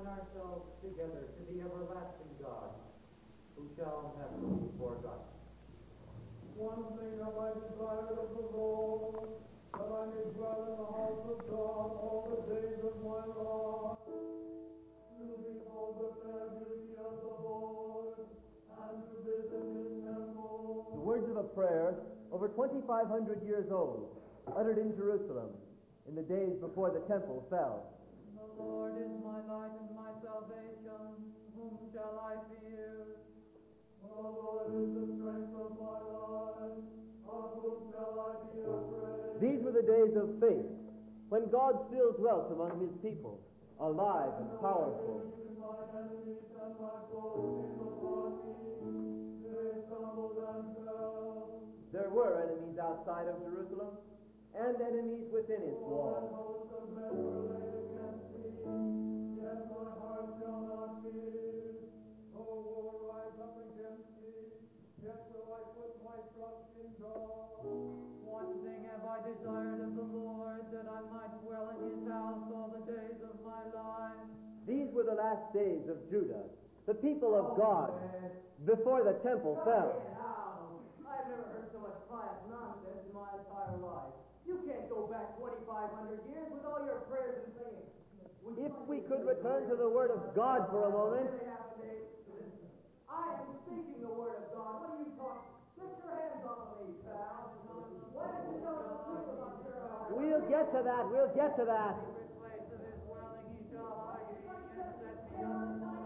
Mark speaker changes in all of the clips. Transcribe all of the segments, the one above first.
Speaker 1: ourselves together to the everlasting God, who shall never be forgotten.
Speaker 2: One thing have I desired of the Lord, that I may dwell in the house of God all the days of my life, to behold the fair beauty of the Lord, and to visit his temple.
Speaker 3: The words of a prayer over 2,500 years old, uttered in Jerusalem in the days before the temple fell.
Speaker 4: The Lord is my light and my salvation. Whom shall I fear?
Speaker 2: The Lord is the strength of my life. Of whom shall I be afraid?
Speaker 3: These were the days of faith, when God still dwelt among his people, alive and powerful.
Speaker 2: My enemies and my foes came upon me. They stumbled and fell.
Speaker 3: There were enemies outside of Jerusalem, and enemies within its walls.
Speaker 2: Hosts of men were laid against me, yet my heart shall not fear. Though war rise up against me, yet will I put my trust in God.
Speaker 4: One thing have I desired of the Lord, that I might dwell in his house all the days of my life.
Speaker 3: These were the last days of Judah, the people of God, before the temple fell.
Speaker 5: I've never heard so much pious nonsense in my entire life. You can't go back 2,500 years with all your prayers and singing.
Speaker 3: If we could return to the Word of God for a moment.
Speaker 5: I am speaking the Word of God. What are you talking? Get your hands off of me, pal. Why don't you tell us the truth about your
Speaker 3: We'll get to that. We'll get to that.
Speaker 4: Secret place of his dwelling he shall hide me, and set me on the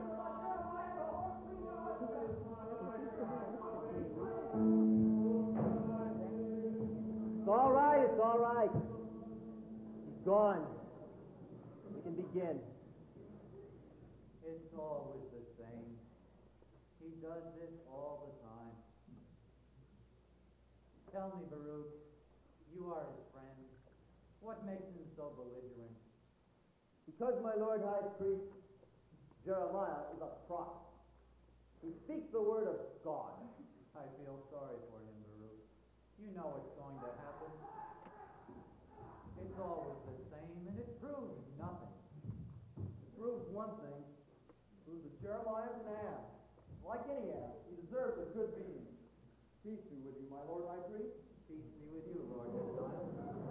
Speaker 3: It's all right. It's all right. He's gone. We can begin.
Speaker 1: It's always the same. He does this all the time. Tell me, Baruch, you are his friend. What makes him so belligerent?
Speaker 3: Because my Lord High Priest Jeremiah is a prophet. He speaks the word of God.
Speaker 1: I feel sorry for him, Baruch. You know what's going to happen. It's always the same, and it proves nothing.
Speaker 3: It proves one thing. It proves that Jeremiah is an ass. Like any ass, he deserves a good beating. Peace be with you, my Lord High Priest.
Speaker 1: Peace be with you, Lord Hananiah.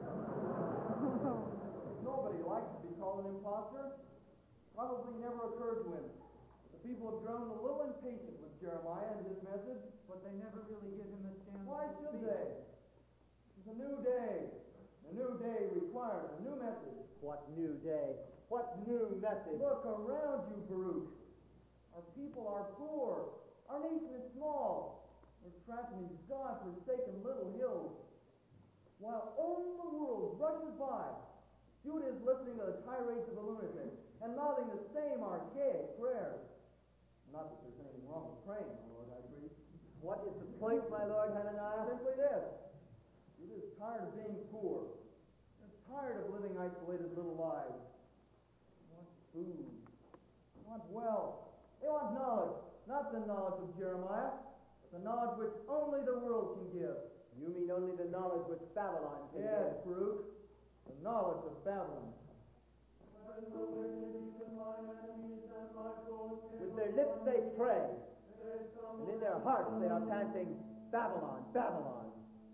Speaker 3: Nobody likes to be called an imposter. Probably never occurred to him. The people have grown a little impatient with Jeremiah and his message.
Speaker 1: But they never really give him a chance.
Speaker 3: Why
Speaker 1: to
Speaker 3: should
Speaker 1: speak.
Speaker 3: they? It's a new day. A new day requires a new message. What new day? What new message? Look around you, Baruch. Our people are poor. Our nation is small. We're trapped in these God-forsaken little hills. While all the world rushes by, Judah is listening to the tirades of a lunatic and mouthing the same archaic prayers. Not that there's anything wrong with praying, my Lord High Priest. What is the point, my Lord Hananiah? Simply this. Judah is tired of being poor. They're tired of living isolated little lives. They want food. They want wealth. They want knowledge. Not the knowledge of Jeremiah, but the knowledge which only the world can give. You mean only the knowledge which Babylon can give? Yes, Baruch. The knowledge of Babylon. With their lips they pray, and in their hearts they are chanting, Babylon, Babylon.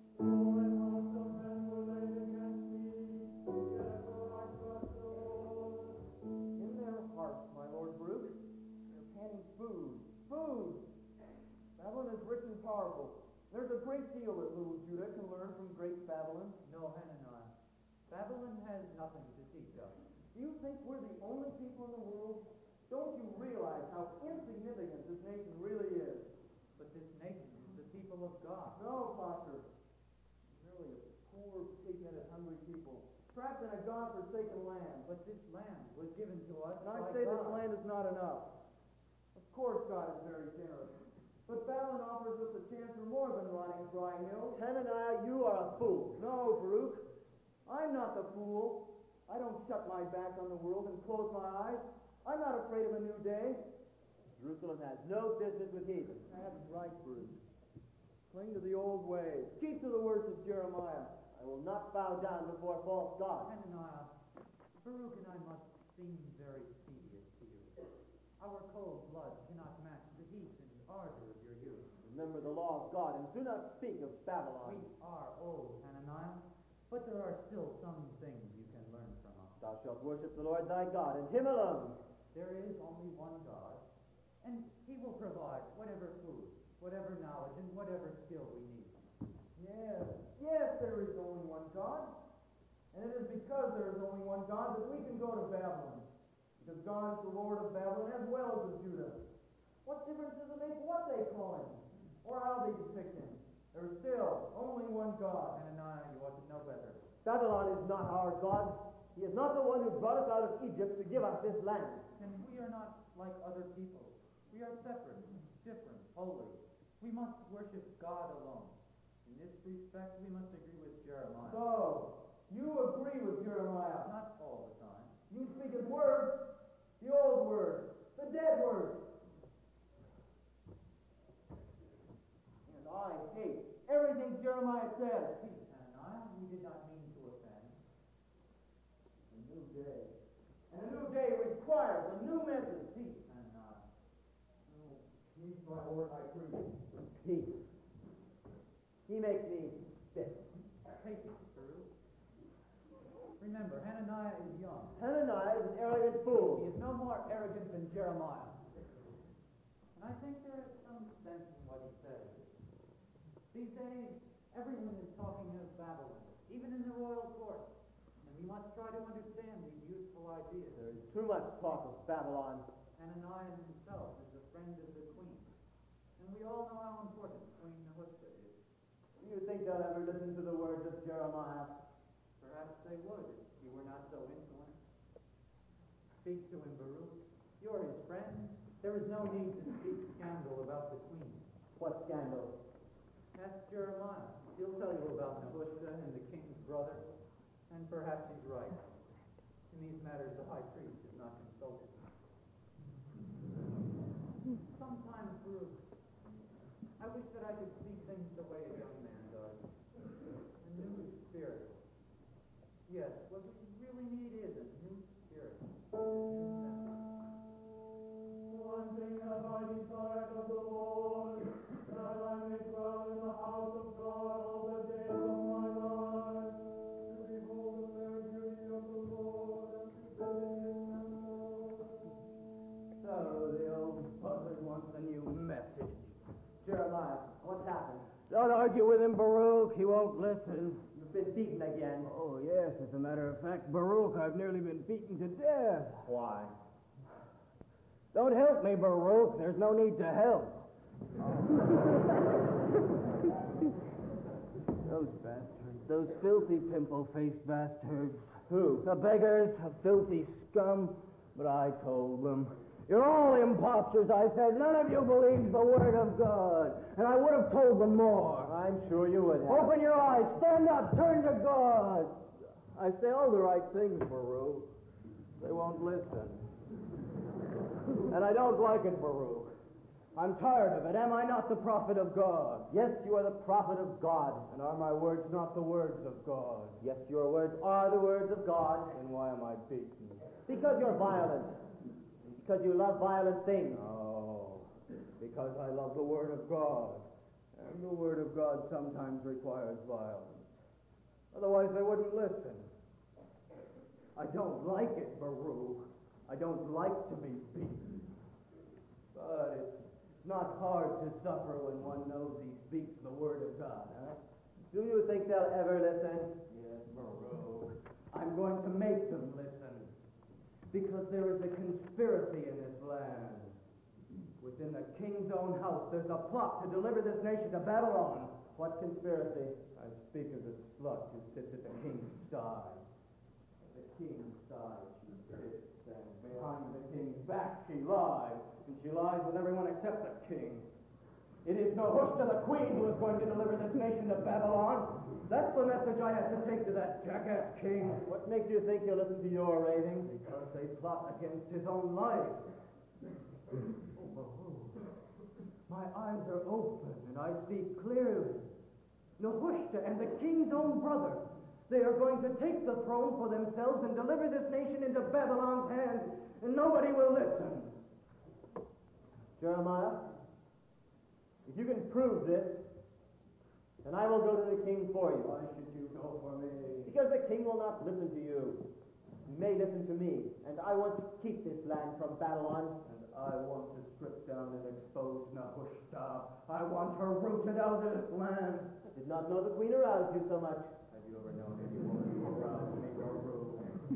Speaker 3: In their hearts, my Lord Baruch, they're panting food. Food! Babylon is rich and powerful. There's a great deal that little Judah can learn from great Babylon.
Speaker 1: No, Hananiah. Babylon has nothing to teach us.
Speaker 3: Do you think we're the only people in the world? Don't you realize how insignificant this nation really is?
Speaker 1: But this nation is the people of God.
Speaker 3: No, Foster. Merely a poor, pig-headed, hungry people, trapped in a God-forsaken land.
Speaker 1: But this land was given to us
Speaker 3: And I
Speaker 1: by
Speaker 3: say
Speaker 1: God.
Speaker 3: this land is not enough. Of course God is very generous. But Babylon offers us a chance for more than rotting dry hills. Hananiah, you are a fool. No, Baruch. I'm not the fool. I don't shut my back on the world and close my eyes. I'm not afraid of a new day. Jerusalem has no business with heathens. That's right, Baruch. Cling to the old ways. Keep to the words of Jeremiah. I will not bow down before false gods.
Speaker 1: Hananiah, Baruch and I must seem very tedious to you. cold blood cannot match the heat and ardor of your youth.
Speaker 3: Remember the law of God and do not speak of Babylon.
Speaker 1: We are old, Hananiah, but there are still some things you can learn from us.
Speaker 3: Thou shalt worship the Lord thy God, and him alone.
Speaker 1: There is only one God, and he will provide whatever food, whatever knowledge, and whatever skill we need.
Speaker 3: Yes, there is only one God. And it is because there is only one God that we can go to Babylon. Because God is the Lord of Babylon as well as of Judah. What difference does it make what they call him? Or how they depict him? There is still only one God.
Speaker 1: Hananiah, you ought to know better.
Speaker 3: Babylon is not our God. He is not the one who brought us out of Egypt to give us this land.
Speaker 1: And we are not like other people. We are separate, different, holy. We must worship God alone. In this respect, we must agree with Jeremiah.
Speaker 3: So, you agree with Jeremiah.
Speaker 1: Not all the time.
Speaker 3: You speak his words, the old words, the dead words. And I hate everything Jeremiah says.
Speaker 1: Peace, Hananiah. We did not mean to offend.
Speaker 3: A new day. And a new day requires a new message.
Speaker 1: Peace, Hananiah.
Speaker 3: Peace, my Lord, I pray. Peace. He makes me sick.
Speaker 1: Take it, Baruch. Remember, Hananiah is young.
Speaker 3: Hananiah is an arrogant fool.
Speaker 1: He is no more arrogant than Jeremiah. And I think there is some sense in what he says. These days, everyone is talking of Babylon, even in the royal court. And we must try to understand these youthful ideas.
Speaker 3: There is too much talk of Babylon.
Speaker 1: Hananiah himself is a friend of the queen. And we all know how important Queen Nehushta is.
Speaker 3: Do you think they'll ever listen to the words of Jeremiah?
Speaker 1: Perhaps they would if he were not so insolent. Speak to him, Baruch. You're his friend. There is no need to speak scandal about the queen.
Speaker 3: What scandal?
Speaker 1: Ask Jeremiah. He'll tell you about Nehushta and the king's brother. And perhaps he's right. In these matters, the high priest is not consulted. Sometimes, Baruch, I wish that I could see things the way a young man does. A new spirit. Yes, what we really need is a new spirit. A new message.
Speaker 2: One thing have I desired of the Lord, that I may dwell in the house of God all the days of my life, to behold the fair beauty of the Lord, and to sit in his temple.
Speaker 3: So the old buzzard wants a new message. Jeremiah, what's happened?
Speaker 6: Don't argue with him, Baruch. He won't listen.
Speaker 3: You've been beaten again.
Speaker 6: Oh, yes, as a matter of fact, Baruch, I've nearly been beaten to death.
Speaker 3: Why?
Speaker 6: Don't help me, Baruch. There's no need to help. Those bastards, those filthy pimple-faced bastards.
Speaker 3: Who?
Speaker 6: The beggars, a filthy scum. But I told them, you're all imposters, I said. None of you believes the word of God. And I would have told them more.
Speaker 3: I'm sure you would have.
Speaker 6: Open your eyes, stand up, turn to God. I say all the right things, Baruch. They won't listen. And I don't like it, Baruch. I'm tired of it. Am I not the prophet of God?
Speaker 3: Yes, you are the prophet of God.
Speaker 6: And are my words not the words of God?
Speaker 3: Yes, your words are the words of God.
Speaker 6: Then why am I beaten?
Speaker 3: Because you're violent. Because you love violent things.
Speaker 6: No, because I love the word of God. And the word of God sometimes requires violence. Otherwise they wouldn't listen. I don't like it, Baruch. I don't like to be beaten. But it's not hard to suffer when one knows he speaks the word of God, huh?
Speaker 3: Do you think they'll ever listen?
Speaker 6: Yes, Baruch. I'm going to make them listen. Because there is a conspiracy in this land. Within the king's own house, there's a plot to deliver this nation to Babylon.
Speaker 3: What conspiracy?
Speaker 6: I speak of the slut who sits at the king's side. At the king's side she sits, and behind the king's back she lies. And she lies with everyone except the king. It is Nehushta the queen who is going to deliver this nation to Babylon. That's the message I have to take to that jackass king.
Speaker 3: What makes you think he'll listen to your ravings?
Speaker 6: Because they plot against his own life. My eyes are open and I see clearly. Nehushta and the king's own brother, they are going to take the throne for themselves and deliver this nation into Babylon's hands, and nobody will listen.
Speaker 3: Jeremiah, if you can prove this, then I will go to the king for you.
Speaker 6: Why should you go for me?
Speaker 3: Because the king will not listen to you. He may listen to me, and I want to keep this land from Babylon.
Speaker 6: And I want to strip down and expose Nehushta. I want her rooted out of this land.
Speaker 3: I did not know the queen aroused you so much.
Speaker 6: Have you ever known any woman who aroused me or rude?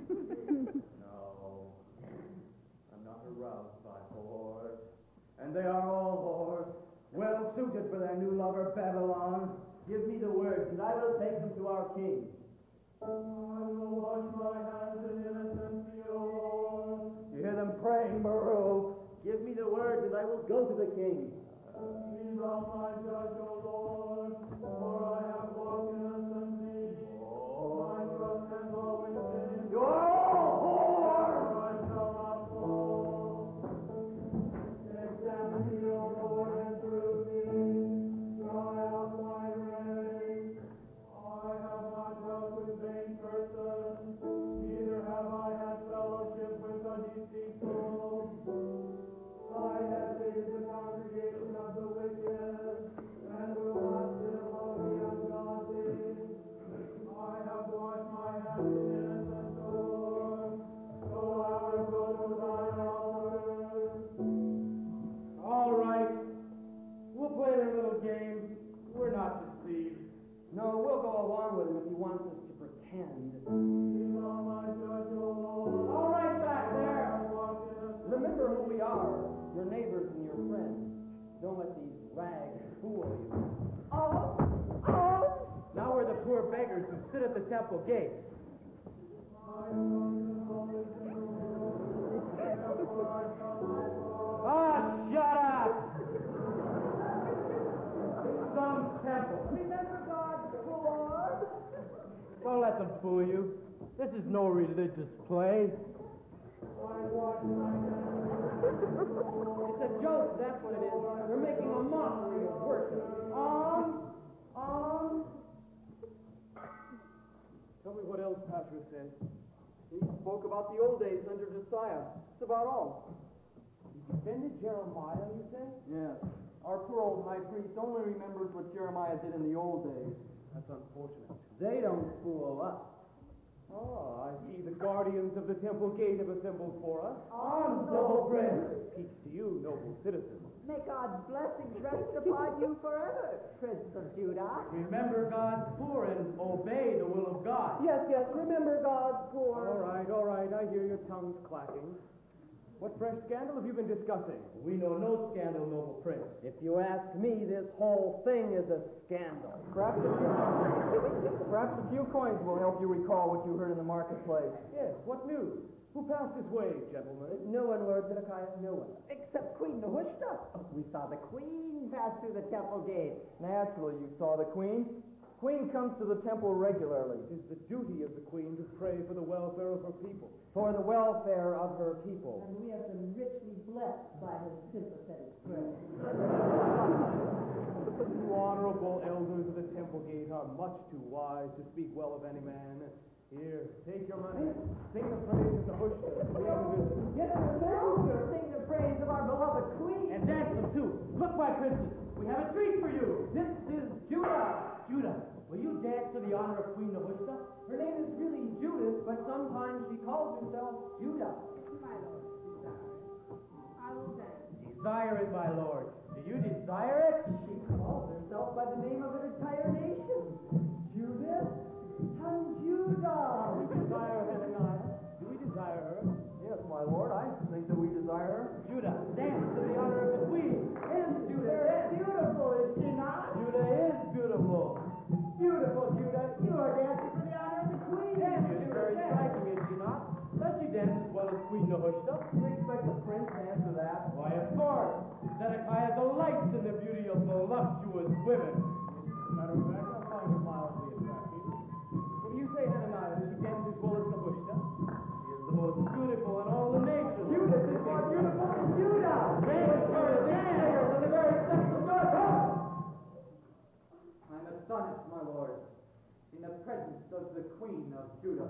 Speaker 6: No. I'm not aroused by whores. And they are all whores, well suited for their new lover, Babylon.
Speaker 3: Give me the words, and I will take them to our king.
Speaker 2: I will wash my hands in innocency, O Lord.
Speaker 6: You hear them praying, Baruch?
Speaker 3: Give me the words, and I will go to the king.
Speaker 2: Be thou my judge, O Lord, for I have walked innocency. My trust has always been in
Speaker 6: You're all whores!
Speaker 2: for I shall not fall. Examine me, O Lord, and prove me. Try out my reins. I have not dealt with vain persons, neither have I had fellowship with the deceitful. I have hated the congregation of the wicked, and will not sit among the ungodly. I have washed my hands in innocence, O Lord, so I will go to thine altars.
Speaker 3: All right. We'll play their little game. We're not deceived. No, we'll go along with him if he wants us to pretend.
Speaker 2: Be thou my judge, O Lord.
Speaker 3: All right, back there.
Speaker 2: I walk innocently.
Speaker 3: Remember who we are, your neighbors and your friends. Don't let these rags fool you.
Speaker 5: Oh!
Speaker 3: Now we're the poor beggars who sit at the temple gate.
Speaker 2: My trust is always in the Lord, therefore I shall not fall.
Speaker 3: Ah, shut up! Some temple.
Speaker 5: Remember God's poor.
Speaker 3: Don't let them fool you. This is no religious play.
Speaker 2: I wash my hands.
Speaker 3: It's a joke, that's what it is. They're making a mockery of worship. Tell me what else Pastor said. He spoke about the old days under Josiah. That's about all. He defended Jeremiah, you say? Yes. Our poor old high priest only remembers what Jeremiah did in the old days. That's unfortunate. They don't fool us. Oh, I see the guardians of the temple gate have assembled for us.
Speaker 5: On,
Speaker 3: noble prince. Peace to you, noble citizens.
Speaker 5: May God's blessings rest upon you forever, Prince of Judah.
Speaker 3: Remember God's poor and obey the will of God.
Speaker 5: Yes, remember God's poor.
Speaker 3: All right, I hear your tongues clacking. What fresh scandal have you been discussing? We know no scandal, noble prince. If you ask me, this whole thing is a scandal. Perhaps a few coins will help you recall what you heard in the marketplace. Yes, what news? Who passed this way, gentlemen?
Speaker 5: No one, Lord Zedekiah, no one. Except Queen Nehushta. We saw the queen pass through the temple gate.
Speaker 3: Naturally, you saw the queen. Queen comes to the temple regularly. It is the duty of the queen to pray for the welfare of her people. For the welfare of her people.
Speaker 5: And we have been richly blessed by his sympathetic prayers.
Speaker 3: You honorable elders of the temple gate are much too wise to speak well of any man. Here, take your money. Sing the praise of the Nehushta.
Speaker 5: Yes, sir. Sing the praise of our beloved queen.
Speaker 3: And dance them too. Look, my princes, we have a treat for you. This is Judah. Judah, will you dance to the honor of Queen Nehushta? Her name is really Judith, but sometimes she calls herself Judah.
Speaker 7: My lord, desire. I will dance.
Speaker 3: Desire it, my lord. Do you desire it?
Speaker 5: She calls herself by the name of an entire nation. Judith and Judah.
Speaker 3: We desire Hananiah. Do we desire her? Yes, my lord, I think that we desire her. Judah, dance to the honor of the queen.
Speaker 5: And Judah is beautiful, is she not?
Speaker 3: Judah is beautiful.
Speaker 5: Beautiful, Judah. You are dancing for the honor of the queen.
Speaker 3: Dance, she is very striking, is she not? Does she dance as well as Queen Nehushta?
Speaker 6: Do you expect the prince to answer that?
Speaker 3: Why, of course. Zedekiah delights in the beauty of voluptuous women. As a matter of fact, I find her mildly attractive. What do you say, Hananiah? Does she dance as well as Nehushta? She is the most beautiful in all the nations.
Speaker 5: Judith is more beautiful than Judah.
Speaker 3: Dance, her, dance!
Speaker 5: And the very sex of God.
Speaker 1: I'm astonished, my lord, in the presence of the Queen of Judah.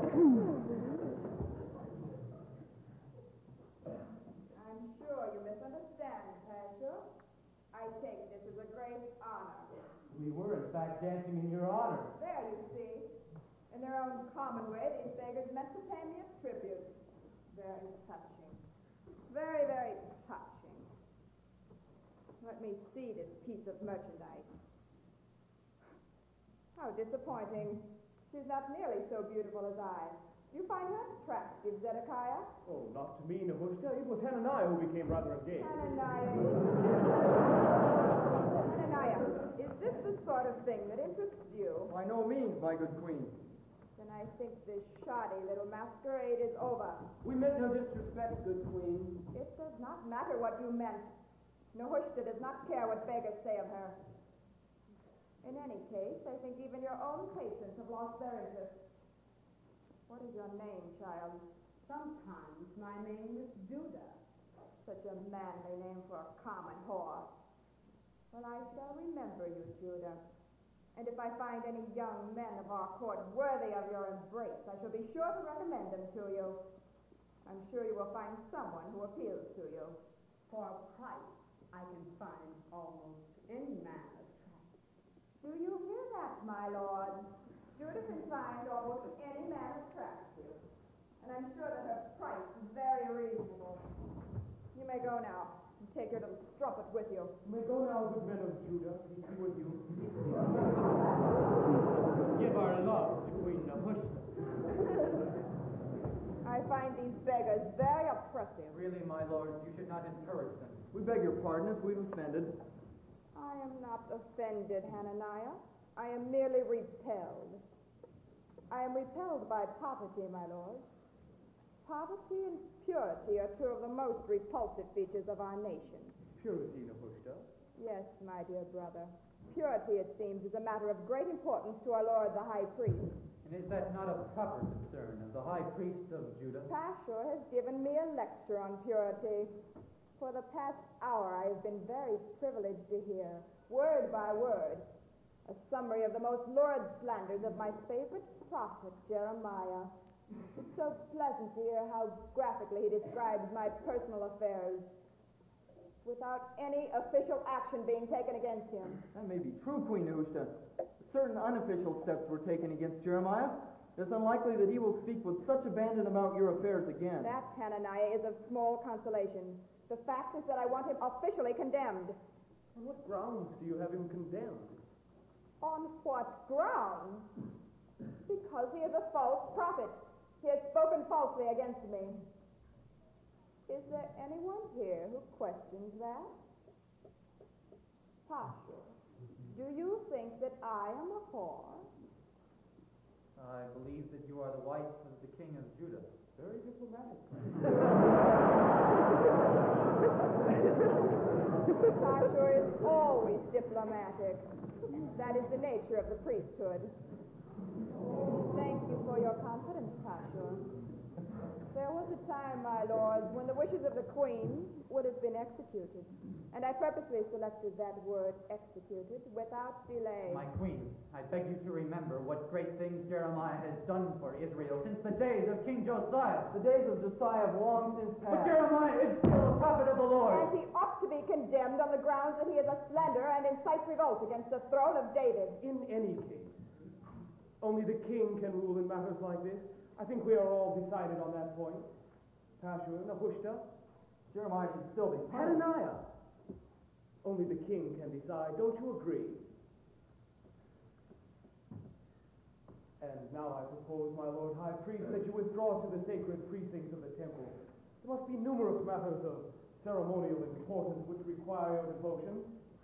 Speaker 7: I'm sure you misunderstand, Pastor. I take this as a great honor.
Speaker 3: We were, in fact, dancing in your honor.
Speaker 7: There, you see. In their own common way, these beggars meant to pay me a tribute. Very touching. Very, very touching. Let me see this piece of merchandise. How disappointing. She's not nearly so beautiful as I. Do you find her attractive, Zedekiah?
Speaker 2: Oh, not to me, Nehushta. It was Hananiah who became rather engaged.
Speaker 7: Hananiah. Hananiah, is this the sort of thing that interests you?
Speaker 3: By no means, my good queen.
Speaker 7: Then I think this shoddy little masquerade is over.
Speaker 3: We meant no disrespect, good queen.
Speaker 7: It does not matter what you meant. Nehushta does not care what beggars say of her. In any case, I think even your own patrons have lost their interest. What is your name, child?
Speaker 8: Sometimes my name is Judah.
Speaker 7: Such a manly name for a common whore. Well, I shall remember you, Judah. And if I find any young men of our court worthy of your embrace, I shall be sure to recommend them to you. I'm sure you will find someone who appeals to you.
Speaker 8: For a price, I can find almost any man attractive.
Speaker 7: Do you hear that, my lord? Judah can find almost any man attractive. And I'm sure that her price is very reasonable. You may go now and take your little strumpet with you.
Speaker 2: You may go now, good men of Judah. Peace be with you.
Speaker 3: Give our love to Queen Nehushta.
Speaker 7: I find these beggars very oppressive.
Speaker 1: Really, my lord, you should not encourage them.
Speaker 3: We beg your pardon if we've offended.
Speaker 7: I am not offended, Hananiah. I am merely repelled. I am repelled by poverty, my lord. Poverty and purity are two of the most repulsive features of our nation.
Speaker 2: Purity, Nehushta.
Speaker 7: Yes, my dear brother. Purity, it seems, is a matter of great importance to our Lord the High Priest.
Speaker 1: And is that not a proper concern of the high priest of Judah?
Speaker 7: Pashur has given me a lecture on purity. For the past hour, I have been very privileged to hear, word by word, a summary of the most lurid slanders of my favorite prophet, Jeremiah. It's so pleasant to hear how graphically he describes my personal affairs without any official action being taken against him.
Speaker 3: That may be true, Queen Nehushta. Certain unofficial steps were taken against Jeremiah. It's unlikely that he will speak with such abandon about your affairs again.
Speaker 7: That, Hananiah, is of small consolation. The fact is that I want him officially condemned.
Speaker 2: On what grounds do you have him condemned?
Speaker 7: On what grounds? Because he is a false prophet. He has spoken falsely against me. Is there anyone here who questions that? Pashur, do you think that I am a whore?
Speaker 1: I believe that you are the wife of the king of Judah.
Speaker 2: Very diplomatic.
Speaker 7: Pashur is always diplomatic. That is the nature of the priesthood. Thank you for your confidence, Pashur. There was a time, my lords, when the wishes of the queen would have been executed. And I purposely selected that word, executed, without delay.
Speaker 1: My queen, I beg you to remember what great things Jeremiah has done for Israel since the days of King Josiah.
Speaker 3: The days of Josiah have long since
Speaker 1: But
Speaker 3: passed.
Speaker 1: Jeremiah is still a prophet of the Lord.
Speaker 7: And he ought to be condemned on the grounds that he is a slanderer and incites revolt against the throne of David.
Speaker 2: In any case, only the king can rule in matters like this. I think we are all decided on that point. Pashur, Nehushta,
Speaker 3: Jeremiah should still be punished.
Speaker 2: Hananiah. Only the king can decide. Don't you agree? And now I propose, my Lord High Priest, that you withdraw to the sacred precincts of the temple. There must be numerous matters of ceremonial importance which require your devotion.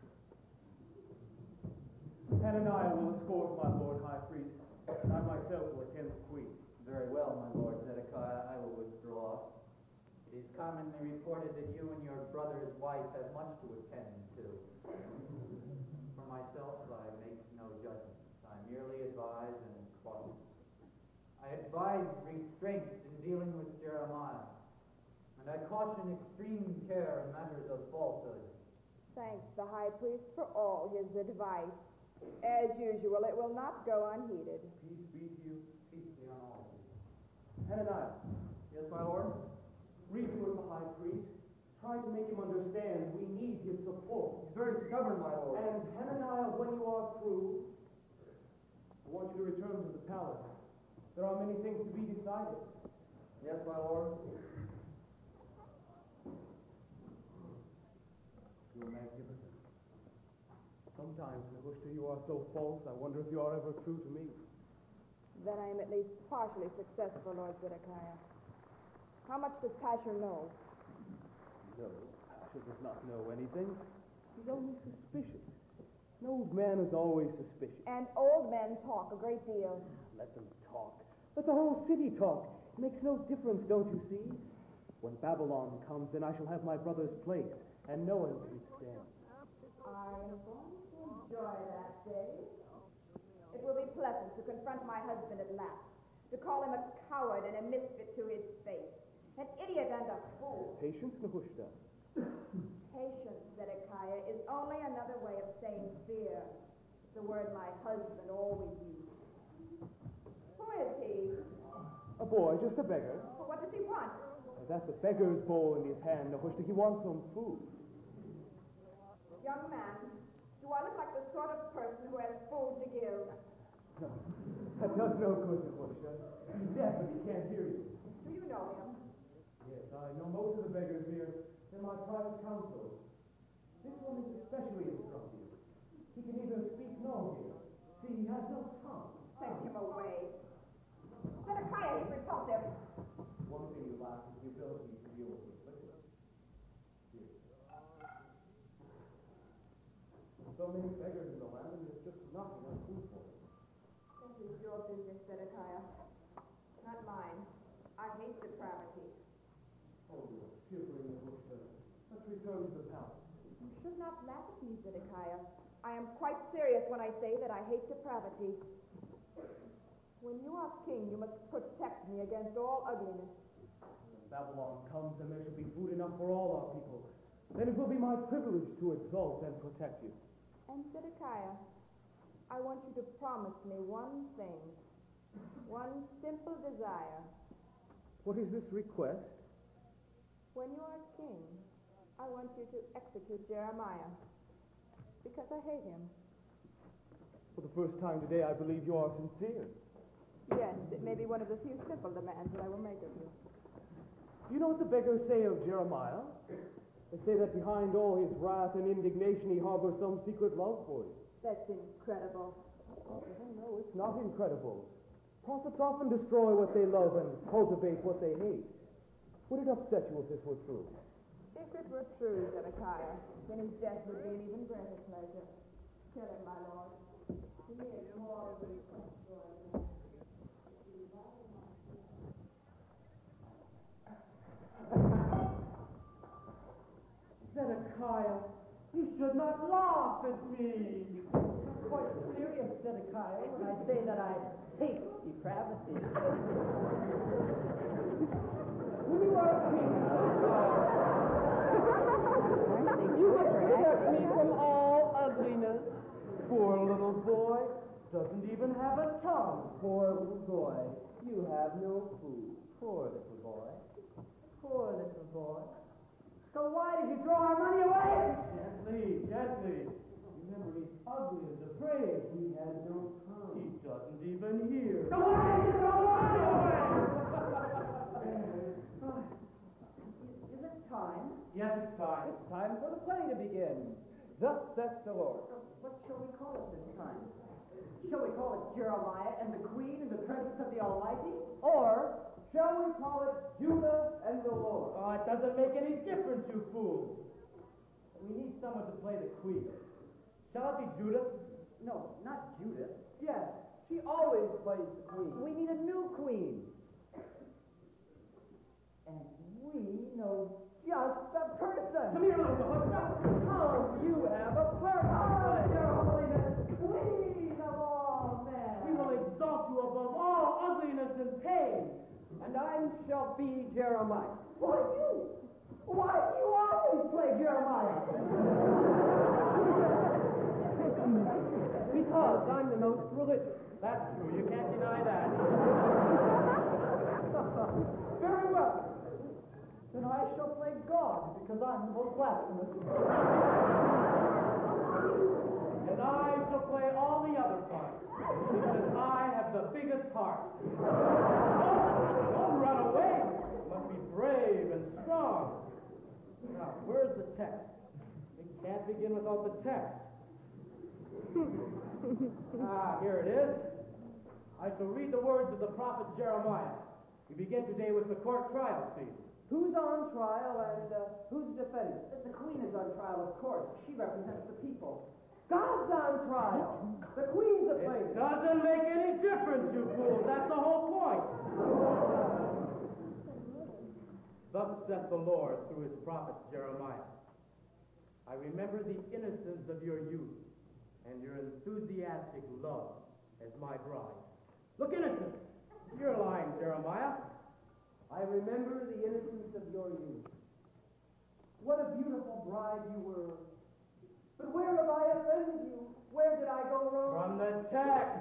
Speaker 2: Hananiah will escort my Lord High Priest, and I myself will attend the queen.
Speaker 1: Very well, my lord Zedekiah, I will withdraw. It is commonly reported that you and your brother's wife have much to attend to. For myself, I make no judgments. I merely advise and caution. I advise restraint in dealing with Jeremiah, and I caution extreme care in matters of falsehood.
Speaker 7: Thanks the high priest for all his advice. As usual, it will not go unheeded.
Speaker 2: Peace be to you.
Speaker 1: Peace be on all of you.
Speaker 3: Hananiah.
Speaker 6: Yes, my lord?
Speaker 3: Reason with the high priest. Try to make him understand we need his support.
Speaker 6: He's very stubborn, my lord.
Speaker 3: And Hananiah, when you are through, I want you to return to the palace. There are many things to be decided.
Speaker 6: Yes, my lord.
Speaker 3: You're magnificent. Sometimes, Nehushta, you are so false, I wonder if you are ever true to me.
Speaker 7: Then I am at least partially successful, Lord Zedekiah. How much does Pasher know?
Speaker 3: No, Pasha does not know anything. He's only suspicious. An old man is always suspicious.
Speaker 7: And old men talk a great deal.
Speaker 3: Let them talk. Let the whole city talk. It makes no difference, don't you see? When Babylon comes, then I shall have my brother's place, and no one can stand.
Speaker 7: I am going to enjoy that day. It will be pleasant to confront my husband at last, to call him a coward and a misfit to his face, an idiot and a fool.
Speaker 3: Patience, Nehushta.
Speaker 7: Patience, Zedekiah, is only another way of saying fear. It's the word my husband always used. Who is he?
Speaker 3: A boy, just a beggar.
Speaker 7: Well, what does he want?
Speaker 3: That's a beggar's bowl in his hand, Nehushta. He wants some food.
Speaker 7: Young man, do I look like the sort of person who has food to give?
Speaker 3: That does no good, Nehushta. He's deaf and he can't hear you.
Speaker 7: Do you know him?
Speaker 3: Yes, I know most of the beggars here. They're my private counsel. This one is especially instructive. He can neither speak nor hear. See, he has no tongue.
Speaker 7: Send him away. Zedekiah, he's repulsive.
Speaker 3: One thing you lack is the ability to deal with liquor. Here. So many beggars in the land, and there's just not enough food for them.
Speaker 7: This is your business, Zedekiah. Not mine. I hate depravity.
Speaker 3: Oh, you're shivering, Nehushta. Let's return to the palace.
Speaker 7: You should not laugh at me, Zedekiah. I am quite serious when I say that I hate depravity. When you are king, you must protect me against all ugliness.
Speaker 3: When Babylon comes, then there shall be food enough for all our people. Then it will be my privilege to exalt and protect you.
Speaker 7: And Zedekiah, I want you to promise me one thing. One simple desire.
Speaker 3: What is this request?
Speaker 7: When you are king, I want you to execute Jeremiah. Because I hate him.
Speaker 3: For the first time today, I believe you are sincere.
Speaker 7: Yes, it may be one of the few simple demands that I will make of you.
Speaker 3: Do you know what the beggars say of Jeremiah? They say that behind all his wrath and indignation, he harbors some secret love for you.
Speaker 7: That's incredible.
Speaker 3: Oh, no, it's not incredible. Prophets often destroy what they love and cultivate what they hate. Would it upset you if this were true?
Speaker 7: If it were true, Zedekiah, then his death would be an even greater pleasure. Kill him, my lord. He is more than
Speaker 4: Zedekiah, you should not laugh at me. Quite serious, Zedekiah, when I say that I hate depravity. When you are king, Zedekiah, you must protect me from all ugliness. Poor little boy doesn't even have a tongue. Poor little boy, you have no food. Poor little boy. Poor little boy. So why did you throw our money away? Gently, gently. Remember, he's ugly and depraved. He has no tongue. He doesn't even hear. So why did you throw our money away? Is it time? Yes, it's time. It's time for the play to begin. Thus saith the Lord. What shall we call it this time? Shall we call it Jeremiah and the Queen in the presence of the Almighty? Or shall we call it Judah and the Lord? Oh, it doesn't make any difference, you fools. We need someone to play the Queen. Shall it be Judith? No, not Judith. Yes, she always plays the Queen. We need a new Queen. And we know just the person. Come here, little boy. Oh, you have a part to play. Your Holiness, Queen of all men. We will exalt you above all ugliness and pain. And I shall be Jeremiah. Why you? Why do you always play Jeremiah? Because I'm the most religious. That's true. You can't deny that.
Speaker 3: I'm the most blasphemous.
Speaker 5: And I shall play all the other parts, because I have the biggest heart. Don't run away. You must be brave and strong. Now, where's the text? It can't begin without the text. Here it is. I shall read the words of the prophet Jeremiah. We begin today with the court trial scene.
Speaker 4: Who's on trial and who's the defendant? The Queen is on trial, of course. She represents the people. God's on trial. The Queen's a plaintiff.
Speaker 5: It doesn't make any difference, you fools. That's the whole point. Thus saith the Lord through his prophet Jeremiah. I remember the innocence of your youth and your enthusiastic love as my bride. Look, innocent. You're lying, Jeremiah.
Speaker 4: I remember the innocence of your youth. What a beautiful bride you were. But where have I offended you? Where did I go wrong?
Speaker 5: From the text.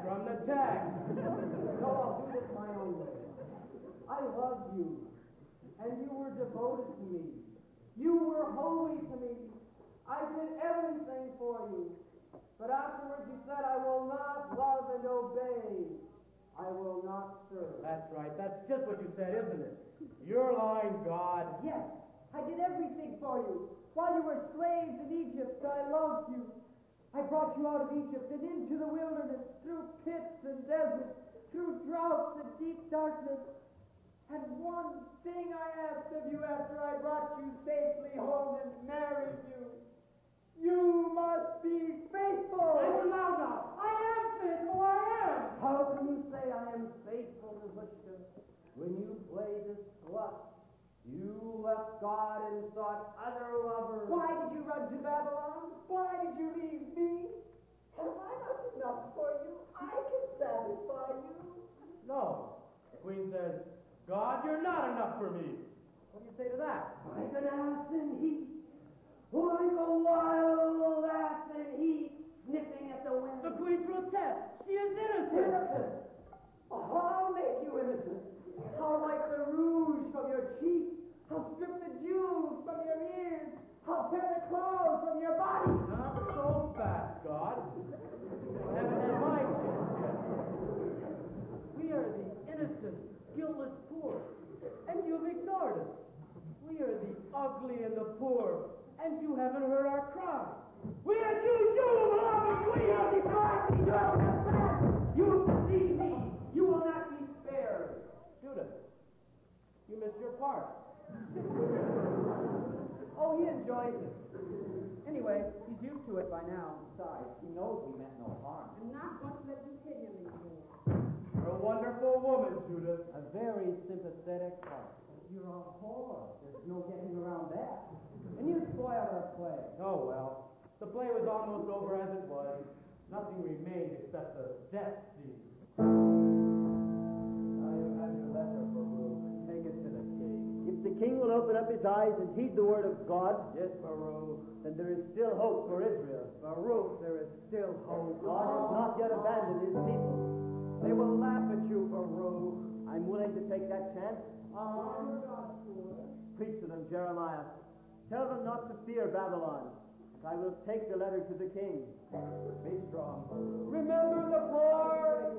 Speaker 4: So I'll do this my own way. I loved you, and you were devoted to me. You were holy to me. I did everything for you. But afterwards you said, I will not love and obey. I will not serve.
Speaker 5: That's right. That's just what you said, isn't it? You're lying, God.
Speaker 4: Yes, I did everything for you. While you were slaves in Egypt, I loved you. I brought you out of Egypt and into the wilderness, through pits and deserts, through droughts and deep darkness. And one thing I asked of you after I brought you safely home and married you. You must be faithful.
Speaker 5: Now. I am faithful, I am.
Speaker 4: How can you say I am faithful to Hushka when you played the slut? You left God and sought other lovers. Why did you run to Babylon? Why did you leave me? Am I not enough for you? I can satisfy you.
Speaker 5: No. The Queen says, God, you're not enough for me. What do you say to that?
Speaker 4: Like an ass in heat, like a wild ass in heat, sniffing at the wind.
Speaker 5: The Queen protests. She is innocent.
Speaker 4: Innocent? Oh, I'll make you innocent. I'll wipe the rouge from your cheeks. I'll strip the jewels from your ears. I'll tear the clothes from your body.
Speaker 5: Not so fast, God. I haven't had my chance yet. We are the innocent, guiltless poor, and you've ignored us. We are the ugly and the poor, and you haven't heard our cry. We accuse you of loving. We have defied me. You have confessed.
Speaker 4: You deceive me. You will not be spared.
Speaker 5: Judith, you missed your part.
Speaker 4: Oh, he enjoys it. Anyway, he's used to it by now. Besides, he knows we meant no harm.
Speaker 8: I'm not going to let you kid him anymore.
Speaker 5: You're a wonderful woman, Judith.
Speaker 4: A very sympathetic heart. You're a whore. There's no getting around that. And you spoil our play.
Speaker 5: Oh, well. The play was almost over as it was. Nothing remained except the death scene.
Speaker 3: Now you have your letter, Baruch. Take it to the king.
Speaker 6: If the king will open up his eyes and heed the word of God,
Speaker 3: Yes, Baruch.
Speaker 6: then there is still hope for Israel.
Speaker 3: Baruch, there is still hope.
Speaker 6: God has not yet abandoned his people.
Speaker 3: They will laugh at you, Baruch.
Speaker 6: I'm willing to take that chance. Preach to them, Jeremiah. Tell them not to fear Babylon. I will take the letter to the king.
Speaker 3: Be strong.
Speaker 4: Remember the poor.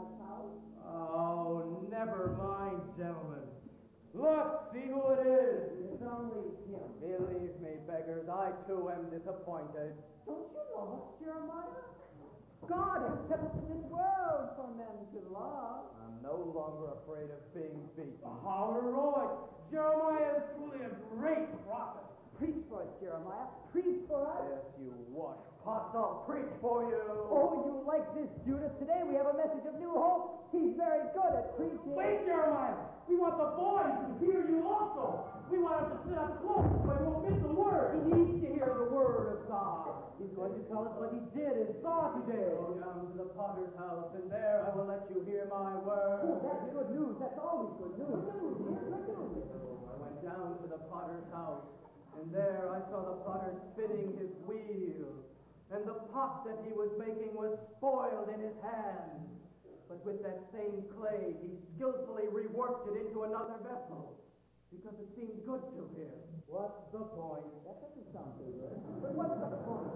Speaker 5: Oh, never mind, gentlemen. Look, see who it is.
Speaker 4: It's only him.
Speaker 3: Believe me, beggars, I too am disappointed.
Speaker 4: Don't you love us, Jeremiah? God has set us in this world for men to love.
Speaker 3: I'm no longer afraid of being beaten.
Speaker 5: How heroic. Jeremiah is truly a great prophet.
Speaker 4: Preach for us, Jeremiah. Preach for us.
Speaker 3: Yes, you wash pots, I'll preach for you.
Speaker 4: Oh, you like this, Judas? Today we have a message of new hope. He's very good at preaching.
Speaker 5: Wait, Jeremiah. We want the boys to hear you also. We want them to sit up close so they won't miss a word.
Speaker 4: He needs to hear the word of God.
Speaker 5: He's going to tell us what he did and saw today.
Speaker 3: Go down to the potter's house, and there I will let you hear my word.
Speaker 4: Oh, that's good news. That's always good news. Good news, dear. Good news.
Speaker 3: I went down to the potter's house, and there I saw the potter spinning his wheel, and the pot that he was making was spoiled in his hand. But with that same clay, he skillfully reworked it into another vessel.
Speaker 5: Because it seems good to him. What's the point?
Speaker 4: That doesn't sound too good.
Speaker 5: But what's the point?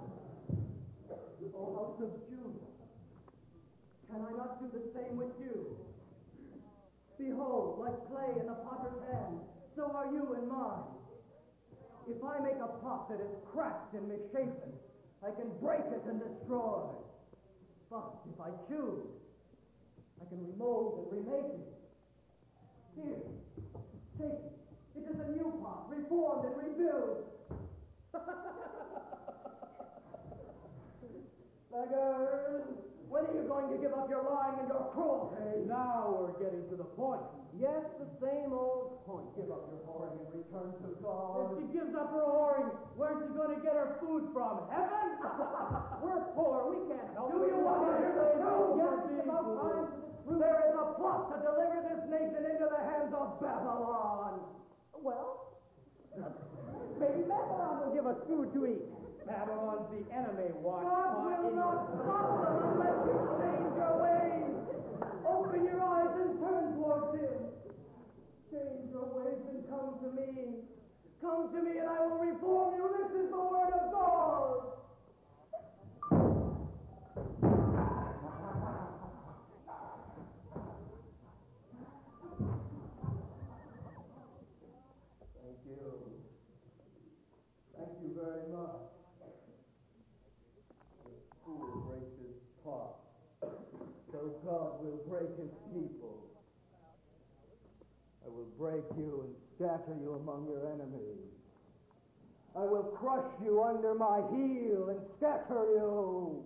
Speaker 5: Oh, house of Judah, can I not do the same with you? Behold, like clay in the potter's hand, so are you in mine. If I make a pot that is cracked and misshapen, I can break it and destroy. But if I choose, I can remold and remake it. Here, take it. It is a new pot, reformed and rebuilt. Beggars, when are you going to give up your lying and your cruelty? Now we're getting to the point. Yes, the same old point. Give up your whoring and return to God. If she gives up her whoring, where's she going to get her food from? Heaven? We're poor. We can't help it. Do you want to hear the truth? Yes, it's about time for the truth. There is a plot to deliver this nation into the hands of Babylon.
Speaker 4: Well, maybe Babylon will give us food to eat.
Speaker 5: Babylon's the enemy. What?
Speaker 2: God will not stop them unless you change your ways. Open your eyes and turn towards Him. Change your ways and come to me. Come to me and I will reform you. This is the word of God.
Speaker 6: Thank you. Thank you very much. The fool breaks his pot, so God will break his people. I will break you and scatter you among your enemies. I will crush you under my heel and scatter you.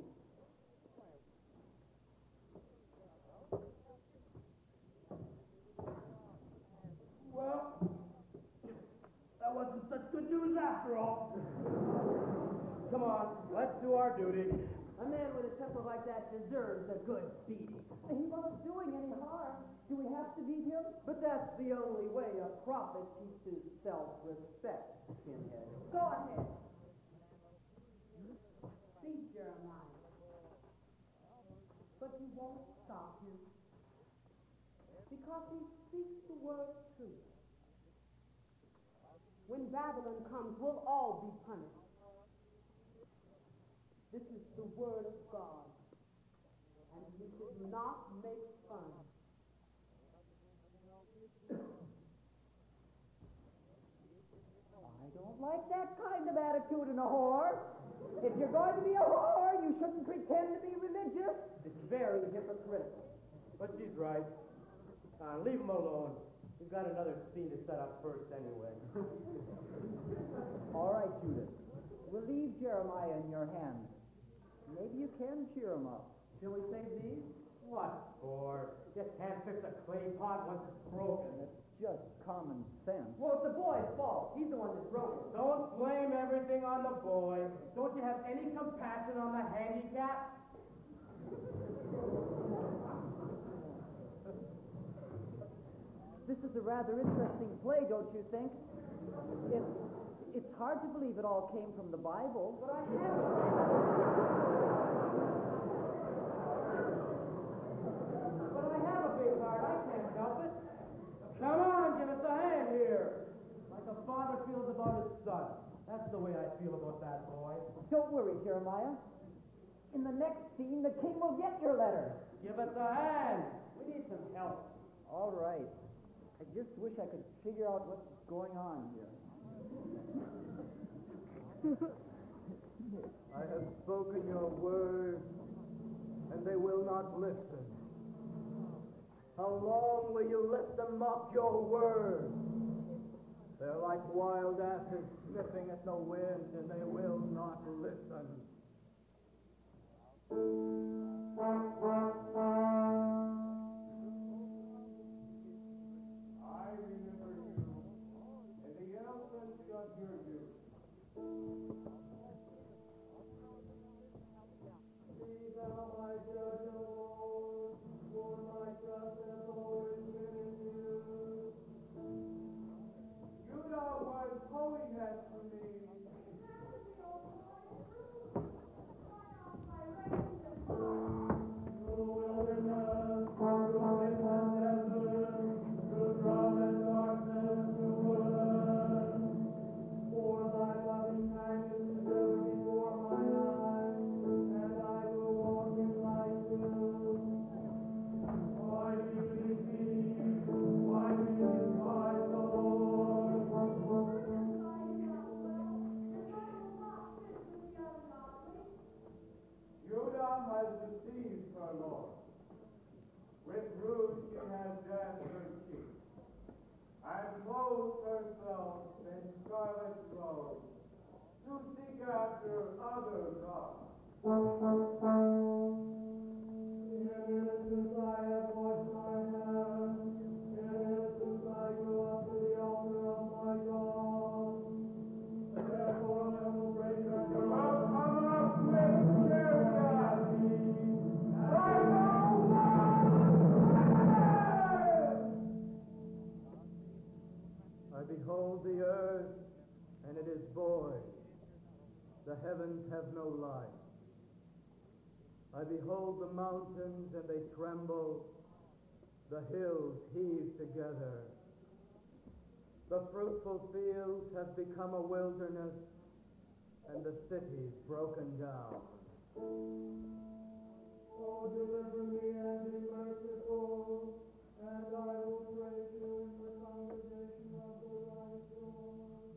Speaker 5: Well, that wasn't such good news after all. Come on, let's do our duty.
Speaker 4: A man with a temper like that deserves a good beating. He wasn't doing any harm. Do we have to beat him?
Speaker 5: But that's the only way a prophet keeps his self-respect, skinhead.
Speaker 8: Go ahead. Speak, Jeremiah. But you won't stop him. Because he speaks the word of truth. When Babylon comes, we'll all be punished. This is the word of God. And we should not make fun.
Speaker 4: I don't like that kind of attitude in a whore. If you're going to be a whore, you shouldn't pretend to be religious.
Speaker 5: It's very hypocritical. But she's right. Leave him alone. We've got another scene to set up first anyway.
Speaker 4: All right, Judith. We'll leave Jeremiah in your hands. Maybe you can cheer him up.
Speaker 5: Shall we save these? What for? Just can't fix a clay pot once it's broken.
Speaker 4: It's just common sense.
Speaker 5: Well, it's the boy's fault. He's the one that broke it. Don't blame everything on the boy. Don't you have any compassion on the handicapped?
Speaker 4: This is a rather interesting play, don't you think? It's hard to believe it all came from the Bible.
Speaker 5: But I have a big heart. I can't help it. Come on, give us a hand here. Like a father feels about his son. That's the way I feel about that boy.
Speaker 4: Don't worry, Jeremiah. In the next scene, the king will get your letter.
Speaker 5: Give us a hand. We need some help.
Speaker 4: All right. I just wish I could figure out what's going on here.
Speaker 6: I have spoken your word, and they will not listen. How long will you let them mock your word? They're like wild asses sniffing at the wind, and they will not listen.
Speaker 2: I remember you, and the elephant shall hear you. Be thou my judge, O Lord, for my trust has always been in you. Judah was holiness to me. Wilderness, through wilderness, through drought and darkness, through dance her cheek, and clothes herself in scarlet robes, to seek after other gods. In innocence I have washed my hands, in innocence I go up to the altar of my God. Therefore I will break her command.
Speaker 6: I behold the earth, and it is void. The heavens have no light. I behold the mountains, and they tremble. The hills heave together. The fruitful fields have become a wilderness, and the cities broken down.
Speaker 2: Oh, deliver me and be merciful, and I will praise you in the congregation of the righteous.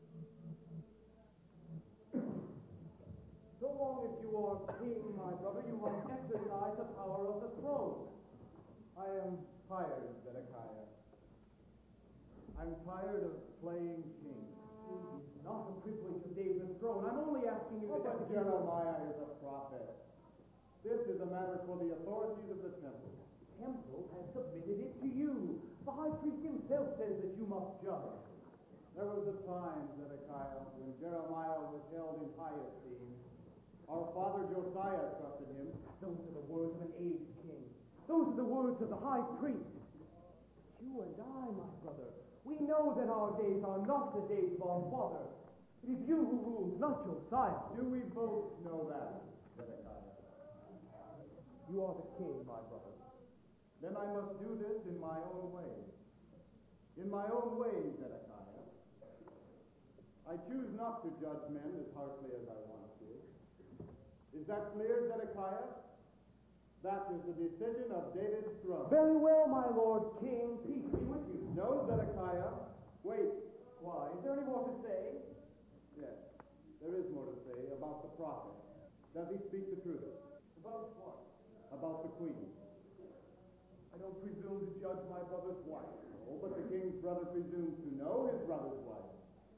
Speaker 3: So long as you are king, my brother, you must exercise the power of the throne.
Speaker 6: I am tired, Zedekiah. I'm tired of playing king.
Speaker 3: It is not a privilege of David's throne. I'm only asking you to
Speaker 6: But
Speaker 3: execute.
Speaker 6: Jeremiah is a prophet. This is a matter for the authorities of the temple.
Speaker 3: The temple has submitted it to you. The high priest himself says that you must judge.
Speaker 6: There was a time, Zedekiah, when Jeremiah was held in high esteem. Our father Josiah trusted him.
Speaker 3: Those are the words of an aged king. Those are the words of the high priest. But you and I, my brother, we know that our days are not the days of our father. It is you who rules, not Josiah.
Speaker 6: Do we both know that, Zedekiah?
Speaker 3: You are the king, my brother.
Speaker 6: Then I must do this in my own way. In my own way, Zedekiah. I choose not to judge men as harshly as I once did. Is that clear, Zedekiah? That is the decision of David's throne.
Speaker 3: Very well, my lord king. Peace be with you.
Speaker 6: No, Zedekiah. Wait.
Speaker 3: Why? Is there any more to say?
Speaker 6: Yes, there is more to say about the prophet. Does he speak the truth?
Speaker 3: About what?
Speaker 6: About the queen.
Speaker 3: I don't presume to judge my brother's wife.
Speaker 6: Oh, but the king's brother presumes to know his brother's wife.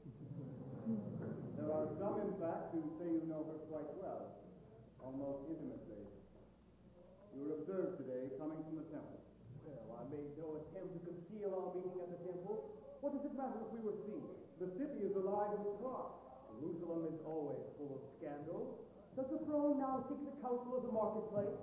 Speaker 6: There are some, in fact, who say you know her quite well, almost intimately. You were observed today coming from the temple.
Speaker 3: Well, I made no attempt to conceal our meeting at the temple. What does it matter if we were seen?
Speaker 6: The city is alive with talk.
Speaker 3: Jerusalem is always full of scandal. Does the throne now seek the counsel of the marketplace?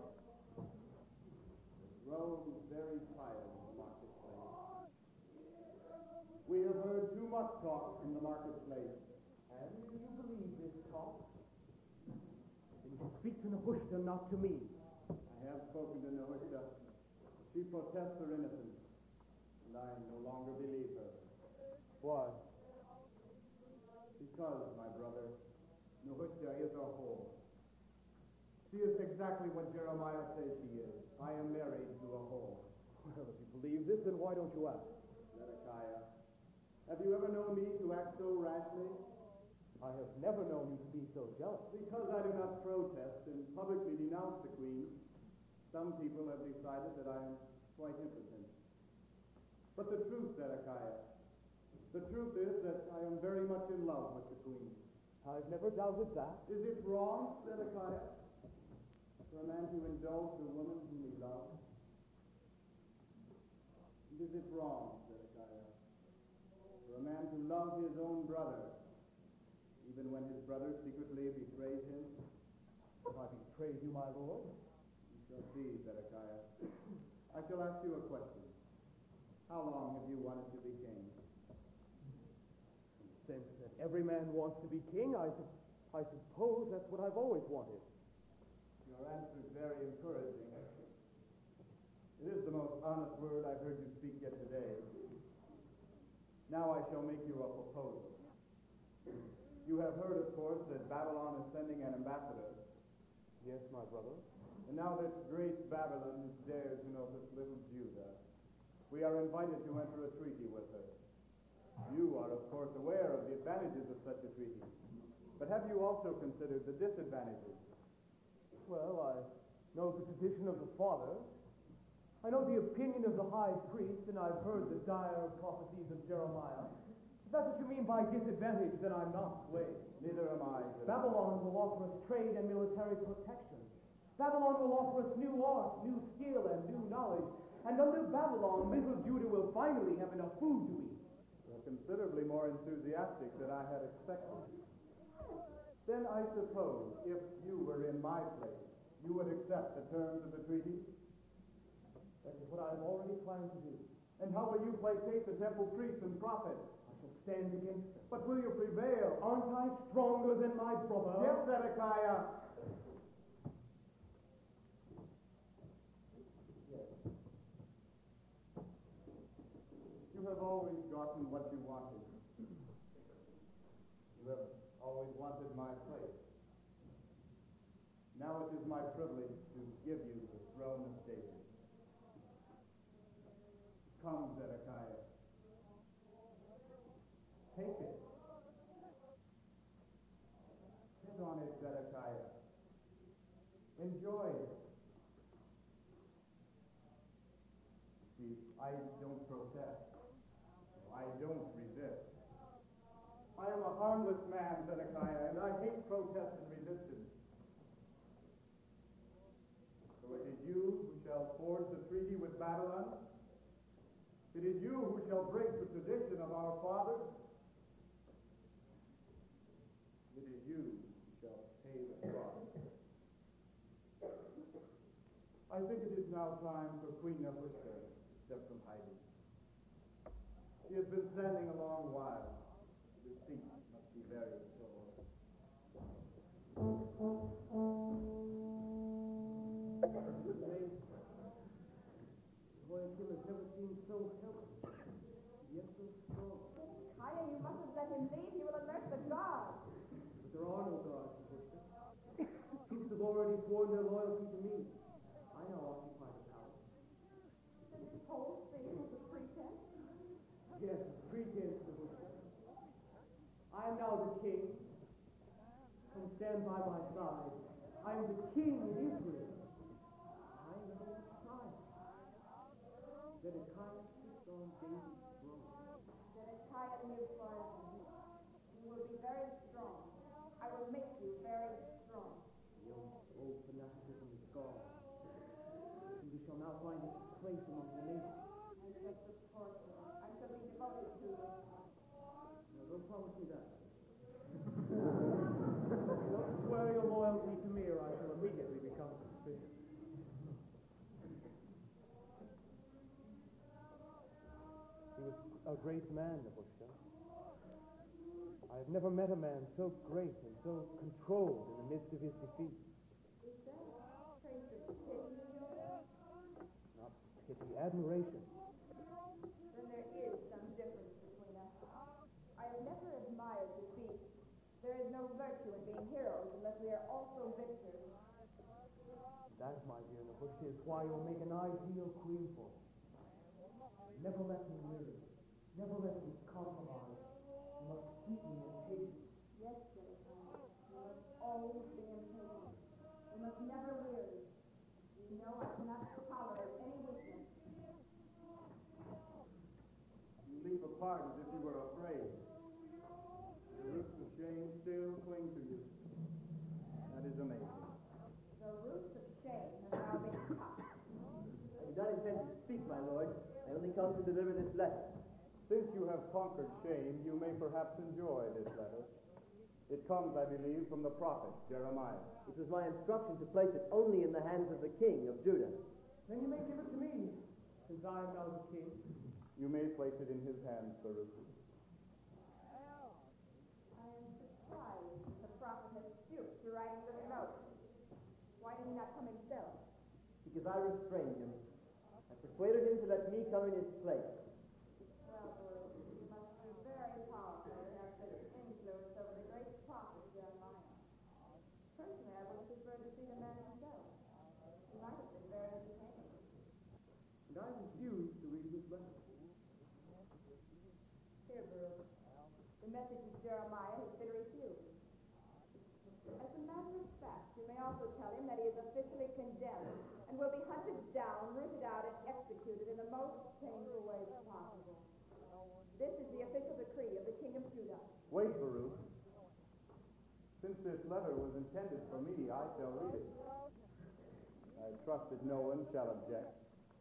Speaker 6: Grown very tired of the marketplace. We have heard too much talk in the marketplace.
Speaker 3: And you believe this talk? Then you speak to Nehushta, not to me.
Speaker 6: I have spoken to Nehushta. She protests her innocence, and I no longer believe her.
Speaker 3: Why?
Speaker 6: Because, my brother, Nehushta is a whore. She is exactly what Jeremiah says she is. I am married to a whore.
Speaker 3: Well, if you believe this, then why don't you ask?
Speaker 6: Zedekiah, have you ever known me to act so rashly?
Speaker 3: I have never known you to be so jealous.
Speaker 6: Because I do not protest and publicly denounce the queen, some people have decided that I am quite impotent. But the truth, Zedekiah, the truth is that I am very much in love with the queen.
Speaker 3: I've never doubted that.
Speaker 6: Is it wrong, Zedekiah, for a man to indulge the woman whom he loves? And is it wrong, Zedekiah, for a man to love his own brother, even when his brother secretly betrays him?
Speaker 3: Have I betrayed you, my lord?
Speaker 6: You shall see, Zedekiah. I shall ask you a question. How long have you wanted to be king?
Speaker 3: Since that every man wants to be king, I suppose that's what I've always wanted.
Speaker 6: Your answer is very encouraging. It is the most honest word I've heard you speak yet today. Now I shall make you a proposal. You have heard, of course, that Babylon is sending an ambassador.
Speaker 3: Yes, my brother.
Speaker 6: And now that great Babylon dares to notice little Judah, we are invited to enter a treaty with her. You are, of course, aware of the advantages of such a treaty. But have you also considered the disadvantages?
Speaker 3: Well, I know the tradition of the father.
Speaker 5: I know the opinion of the high priest, and I've heard the dire prophecies of Jeremiah. If that's what you mean by disadvantage, then I'm not swayed.
Speaker 6: Neither am I.
Speaker 5: Babylon will offer us trade and military protection. Babylon will offer us new art, new skill, and new knowledge. And under Babylon, little Judah will finally have enough food to eat.
Speaker 6: You're considerably more enthusiastic than I had expected. Then I suppose, if you were in my place, you would accept the terms of the treaty?
Speaker 5: That is what I have already planned to do.
Speaker 6: And how will you placate the temple priests and prophets?
Speaker 5: I shall stand against them.
Speaker 6: But will you prevail?
Speaker 5: Aren't I stronger than my brother?
Speaker 6: Yes, Zedekiah.
Speaker 5: Yes.
Speaker 6: You have always gotten what you wanted. You have always wanted my place. Now it is my privilege to give you the throne of David. Come, Zedekiah. Take it. Sit on it, Zedekiah. Enjoy it. See, I don't protest. I don't resist. I am a harmless man, Zedekiah, and I hate protest and resistance. So it is you who shall forge the treaty with Babylon. It is you who shall break the tradition of our fathers. It is you who shall pay the price. I think it is now time for Queen Nehushta to step from hiding. She has been standing a long while. The seat must be very sore.
Speaker 5: Jehoiakim has never seemed so healthy, yet so strong.
Speaker 7: Kaya, you mustn't let him leave. He will alert the guards.
Speaker 5: But there are no guards, Nehushta. Troops have already sworn their loyalty to me. I now occupy the palace.
Speaker 7: Then this whole thing was a pretense?
Speaker 5: Yes, a pretense, Nehushta. I am now the king. Come stand by my side. I am the king in Israel. I am the Messiah. Zedekiah sits on David's throne.
Speaker 7: Zedekiah lives forever. You will be very strong. I will make you very strong.
Speaker 5: The old fanaticism is gone. And we shall now find its place among the nations.
Speaker 7: I shall support you. I shall be devoted to you.
Speaker 5: Now, don't promise me that. Don't swear your loyalty to me, or I shall immediately become suspicious. He was a great man, Nehushta. I have never met a man so great and so controlled in the midst of his defeat.
Speaker 7: Is that a trace of pity in your eyes?
Speaker 5: Not pity, admiration.
Speaker 7: Then there is some difference between us. I have never admired defeat. There is no virtue in being heroes unless we are also victors.
Speaker 5: That, my dear Nehushta, is why you'll make an ideal queen for me. Never let me weary. Never let me compromise. You must keep me in patience.
Speaker 7: Yes, Zedekiah. You must always be impatient. You must never weary. You know I cannot tolerate any weakness.
Speaker 6: You leap apart as if you were afraid. The roots of shame still cling to you. That is amazing.
Speaker 7: The roots of shame have now been cut.
Speaker 3: I do not intend to speak, my lord. I only come to deliver this letter.
Speaker 6: Since you have conquered shame, you may perhaps enjoy this letter. It comes, I believe, from the prophet Jeremiah.
Speaker 3: It was my instruction to place it only in the hands of the king of Judah.
Speaker 5: Then you may give it to me, since I am now the king.
Speaker 6: You may place it in his hands, Baruch.
Speaker 7: I am surprised that the prophet has stooped to writing the note. Why did he not come himself?
Speaker 3: Because I restrained him. I persuaded him to let me come in his place.
Speaker 7: Well, Baruch, you must be very powerful to have such influence over the great prophet Jeremiah. Personally, I would have preferred to see the man himself. He might have been very entertaining.
Speaker 5: And I refuse to read his letter.
Speaker 7: Here, Baruch. The message of Jeremiah has been refused. As a matter of fact, you may also tell him that he is officially condemned and will be hunted down, rooted out, and executed in the most painful way possible. This is the official decree of the King of Judah.
Speaker 9: Wait, Baruch. Since this letter was intended for me, I shall read it. I trust that no one shall object.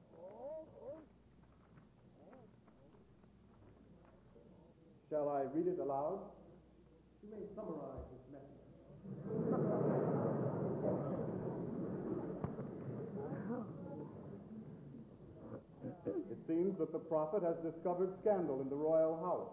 Speaker 9: Shall I read it aloud?
Speaker 3: You may summarize this message.
Speaker 9: It seems that the prophet has discovered scandal in the royal house.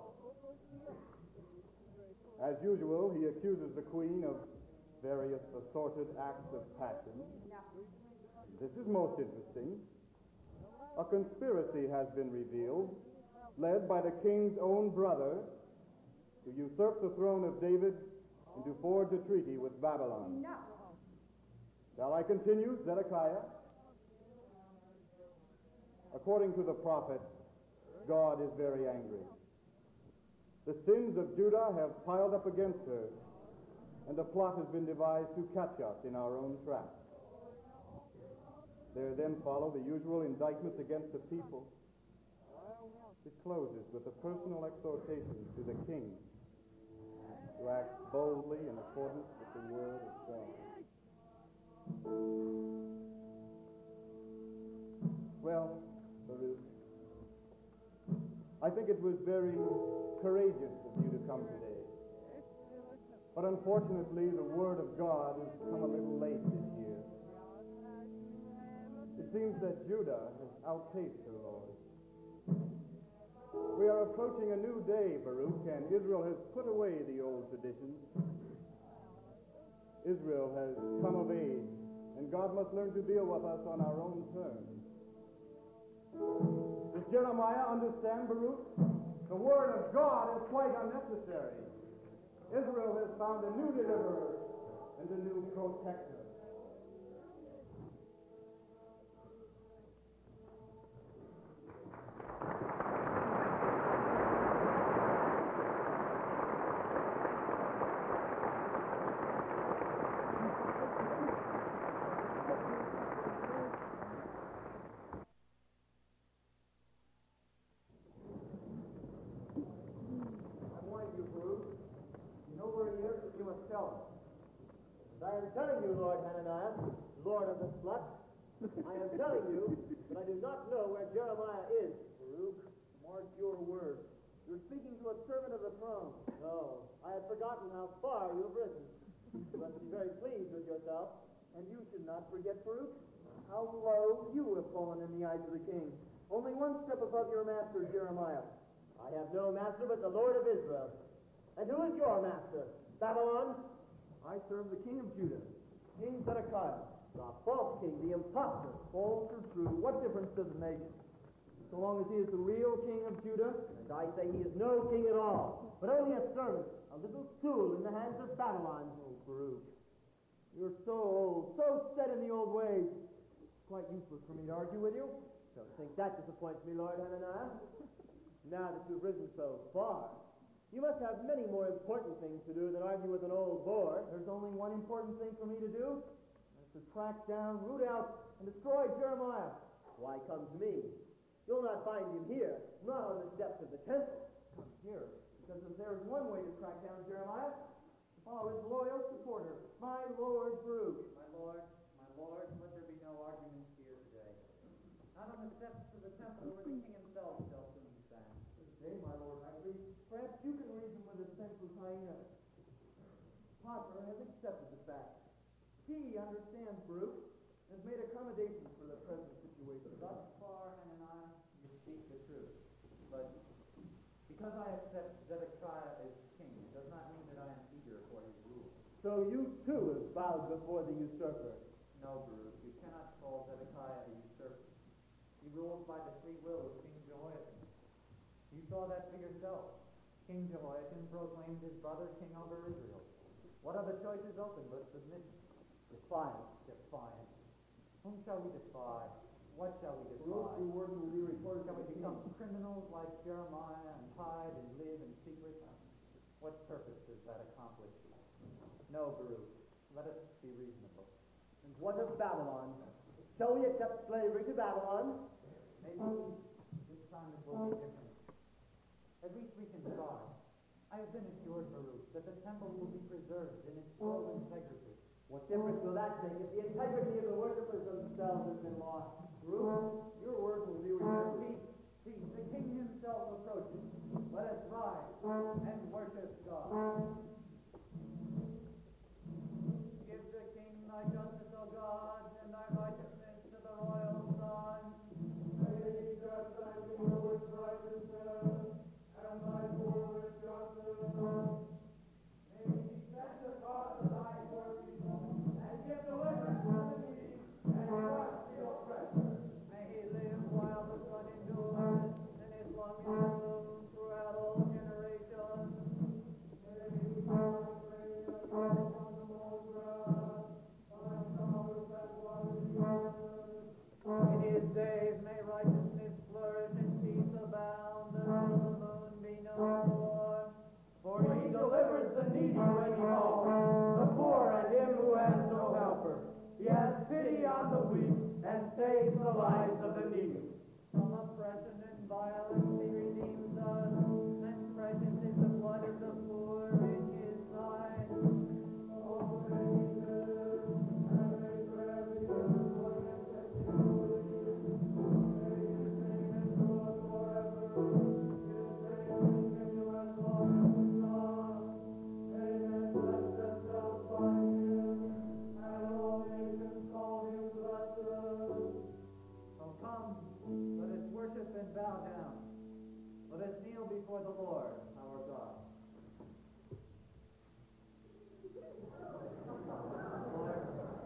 Speaker 9: As usual, he accuses the queen of various assorted acts of passion. This is most interesting. A conspiracy has been revealed, led by the king's own brother, to usurp the throne of David and to forge a treaty with Babylon.
Speaker 7: No.
Speaker 9: Shall I continue, Zedekiah? According to the prophet, God is very angry. The sins of Judah have piled up against her, and a plot has been devised to catch us in our own trap. There then follow the usual indictments against the people. It closes with a personal exhortation to the king to act boldly in accordance with the word of God. Well, Baruch, I think it was very courageous of you to come today. But unfortunately, the word of God has come a little late this year. It seems that Judah has outpaced her Lord. We are approaching a new day, Baruch, and Israel has put away the old traditions. Israel has come of age, and God must learn to deal with us on our own terms. Does Jeremiah understand, Baruch? The word of God is quite unnecessary. Israel has found a new deliverer and a new protector.
Speaker 3: I am telling you, Lord Hananiah, Lord of the slut, I am telling you that I do not know where Jeremiah is. Baruch, mark your words. You're speaking to a servant of the throne. No, I had forgotten how far you have risen. You must be very pleased with yourself, and you should not forget, Baruch, how low you have fallen in the eyes of the king. Only one step above your master, Jeremiah. I have no master but the Lord of Israel. And who is your master? Babylon? I serve the king of Judah, King Zedekiah. The false king, the impostor. False or true, what difference does it make? So long as he is the real king of Judah, and I say he is no king at all, but only a servant, a little tool in the hands of Babylon. Oh, Baruch, you're so old, so set in the old ways. It's quite useless for me to argue with you. Don't think that disappoints me, Lord Hananiah. Now that you've risen so far, you must have many more important things to do than argue with an old bore. There's only one important thing for me to do. That's to track down, root out, and destroy Jeremiah. Why come to me? You'll not find him here, not on the steps of the temple. Come here, because if there's one way to track down Jeremiah, to follow his loyal supporter, my Lord Baruch.
Speaker 1: My Lord, let there be no arguments here today. Not on the steps of the temple where the king himself shall soon stand.
Speaker 3: Today, my Lord High Priest, perhaps you can reason with a senseless hyena. Potiphar has accepted the fact. He understands Baruch and has made accommodations for the present situation.
Speaker 1: Thus far, Hananiah, you speak the truth. But because I accept Zedekiah as king, it does not mean that I am eager for his rule.
Speaker 3: So you too have bowed before the usurper.
Speaker 1: No, Baruch, you cannot call Zedekiah a usurper. He rules by the free will of King Jehoiakim. You saw that for yourself. King Jehoiakim proclaimed his brother king over Israel. What other choice is open but submission? Defiance. Whom shall we defy? What shall we defy?
Speaker 3: Your word will be reported.
Speaker 1: Shall we become criminals like Jeremiah and hide and live in secret? What purpose does that accomplish? No, Baruch. Let us be reasonable.
Speaker 3: And what of Babylon? Shall we accept slavery to Babylon?
Speaker 1: Maybe this time it will be different. At least we can try. I have been assured, Baruch, that the temple will be preserved in its full integrity.
Speaker 3: What difference will that make if the integrity of the worshippers themselves has been lost?
Speaker 5: Baruch, your word will be remembered.
Speaker 1: See, the king himself approaches. Let us rise and worship God. Give the king thy justice, O God, and thy righteousness to the royal son.
Speaker 2: May he judge thy people with righteousness, and thy poor with justice. May he defend the cause of thy poor people, and give deliverance to the needy, and crush the oppressor.
Speaker 1: May he live while the sun endures, and his long wisdom throughout all generations.
Speaker 2: May he cause rain and fall upon the mown grass, on showers that water the earth.
Speaker 1: In his days may righteousness flourish and peace abound until the moon be no more.
Speaker 5: For he delivers the needy when he falls, the poor and him who has no helper. He has pity on the weak and saves the lives of the needy.
Speaker 1: From oppression and violence he redeems us, and precious is the blood of the poor in his sight.
Speaker 2: Oh, may he live, and may grant the employment that he believes. May his name endure forever. His praise continue as long as the sun. May men bless themselves by him, and all nations call him blessed.
Speaker 1: So come, let us worship and bow down. Let us kneel before the Lord, our God. Lord,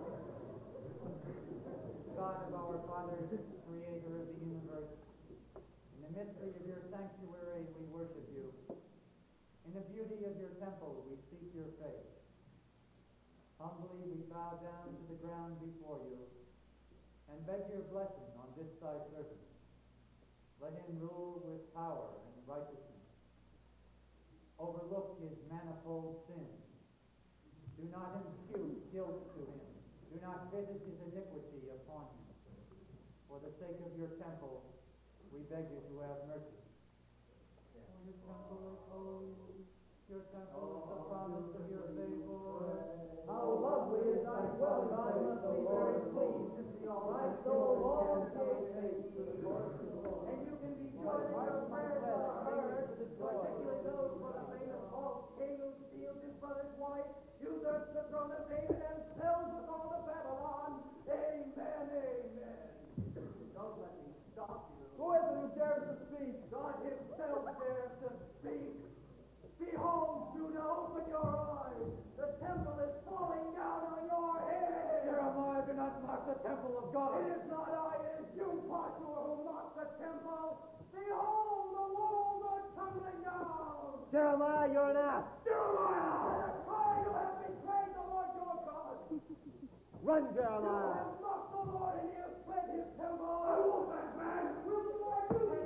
Speaker 1: God of our fathers, creator of the universe, in the mystery of your sanctuary we worship you. In the beauty of your temple we seek your face. Humbly we bow down to the ground before you and beg your blessing on this thy servant. Let him rule with power and righteousness. Overlook his manifold sins. Do not impute guilt to him. Do not visit his iniquity upon him. For the sake of your temple, we beg you to have mercy. For your temple is holy. Your temple is the promise of your favor.
Speaker 3: How lovely is thy dwelling, I must be very pleased to see all my soul all gates to the Lord.
Speaker 1: And you can be sure that your prayers are heard, particularly those for the reign of Paul, king who steals his brother's wife, usurps the throne of David, and sells us all to Babylon. Amen, amen. Don't let me stop you.
Speaker 3: Who is it who dares to speak?
Speaker 1: God himself dares to speak. Behold, Judah, open your eyes. The temple is falling down on your head.
Speaker 5: Jeremiah, do not mock the temple of God.
Speaker 1: It is not I, it is you, Joshua, who mock the temple. Behold, the walls are tumbling down.
Speaker 3: Jeremiah, you're an ass.
Speaker 1: Jeremiah! Why you have betrayed the Lord your God.
Speaker 3: Run,
Speaker 1: You
Speaker 3: Jeremiah.
Speaker 1: have mocked the Lord and he has fled his temple. I will that man. Will the Lord do this?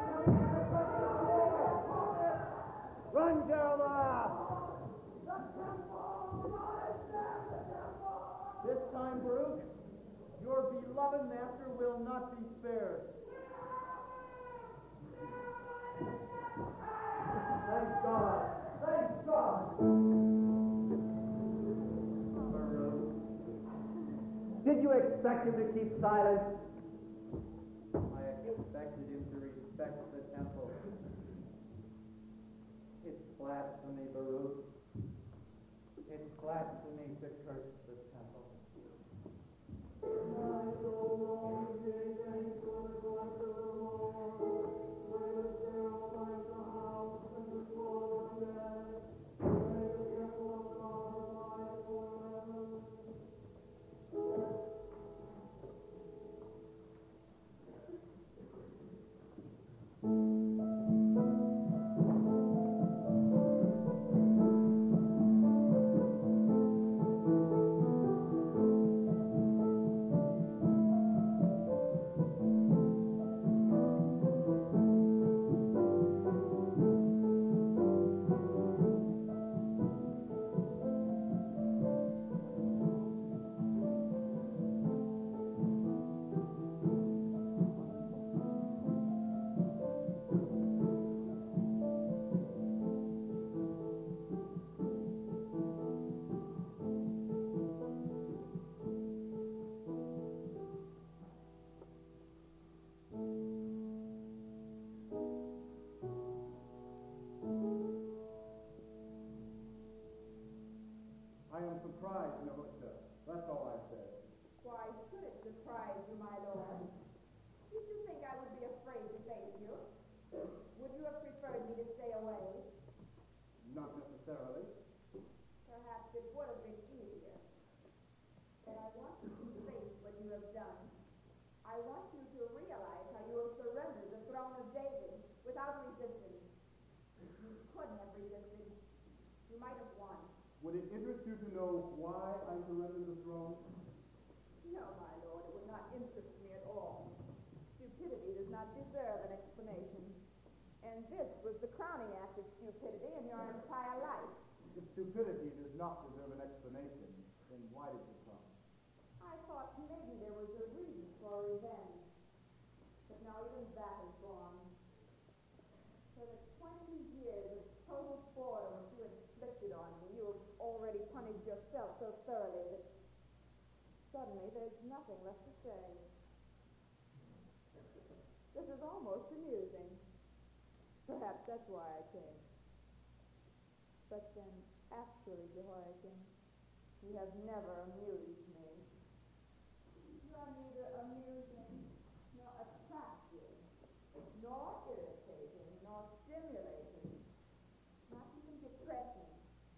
Speaker 3: Run, Jeremiah.
Speaker 1: The temple! God is there, the temple!
Speaker 5: This time, Baruch, your beloved master will not be spared.
Speaker 3: Thank God. Thank God.
Speaker 5: Baruch,
Speaker 3: Did you expect him to keep silent?
Speaker 1: I expected him to respect the temple. It's blasphemy, Baruch. It's blasphemy to curse the temple.
Speaker 2: My soul longs to give thanks for the blessed of the Lord. Let us now find the house and the floor of death. May the temple of God abide forever.
Speaker 9: surprised, Nehushta. That's all I said.
Speaker 7: Why should it surprise you, my lord? Did you think I would be afraid to face you? Would you have preferred me to stay away?
Speaker 9: Not necessarily.
Speaker 7: Perhaps it would have been easier. But I want you to face what you have done. I want you to realize how you have surrendered the throne of David without resistance. You couldn't have resisted. You might have won.
Speaker 9: Would it interest you to know why I surrendered the throne?
Speaker 7: No, my lord, it would not interest me at all. Stupidity does not deserve an explanation. And this was the crowning act of stupidity in your entire life.
Speaker 9: If stupidity does not deserve an explanation, then why did you come?
Speaker 7: I thought maybe there was a reason for revenge. But now even that is gone. For the 20 years of total boredom which you inflicted on me, you have already punished yourself so thoroughly that suddenly there's nothing left to say. This is almost amusing. Perhaps that's why I came. But then, actually, Jehoiakim, you have never amused me. You are neither amusing, nor attractive, nor irritating, nor stimulating, not even depressing.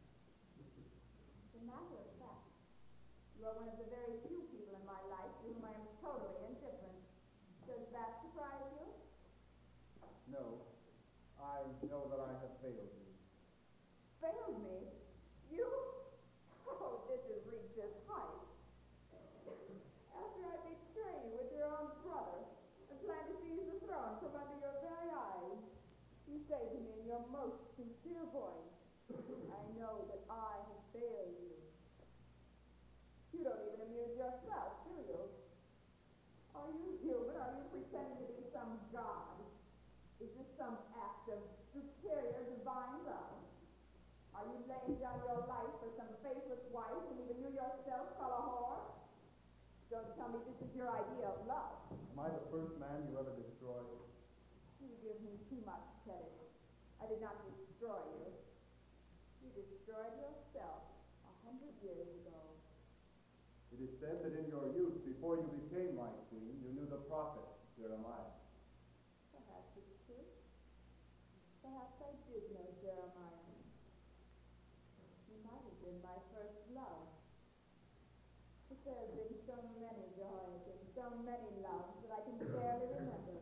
Speaker 7: As a matter of fact, you are one of the very few people in my life to whom I am totally indifferent. Does that surprise you?
Speaker 9: No. I know that I have failed you.
Speaker 7: Failed me? You? Oh, this has reached its height. After I betray you with your own brother and plan to seize the throne from under your very eyes, you say to me in your most sincere voice, I know that I have failed you. You don't even amuse yourself, do you? Are you human? Are you pretending to be some god? Is this some act of superior divine love? Are you laying down your life for some faithless wife and even you yourself call a whore? Don't tell me this is your idea of love.
Speaker 9: Am I the first man you ever destroyed?
Speaker 7: You give me too much credit. I did not destroy you. You destroyed yourself 100 years ago.
Speaker 9: It is said that in your youth, before you became my queen, you knew the prophet, Jeremiah.
Speaker 7: Perhaps it's true. Perhaps I did know Jeremiah. He might have been my first love. But there have been so many, Jehoiakim, so many loves that I can barely remember.